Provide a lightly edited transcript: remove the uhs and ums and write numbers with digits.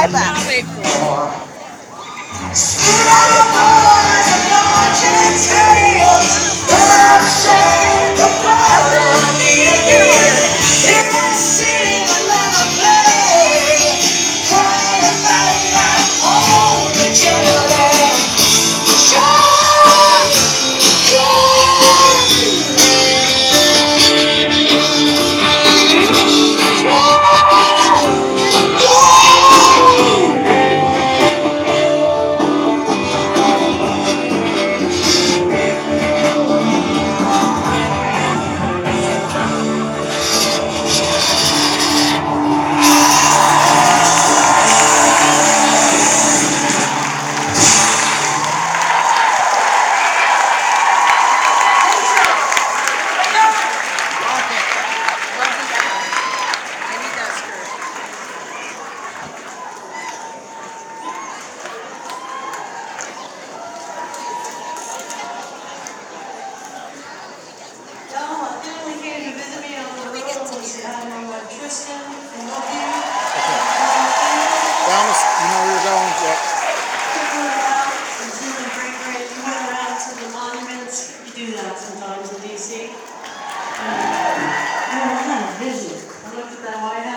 Tristan, I love you. Okay. Thomas, you know where you're going. Yep. Took one out, and you and great, you went around to the monuments. You do that sometimes in DC. You were kind of busy. I looked at that White House.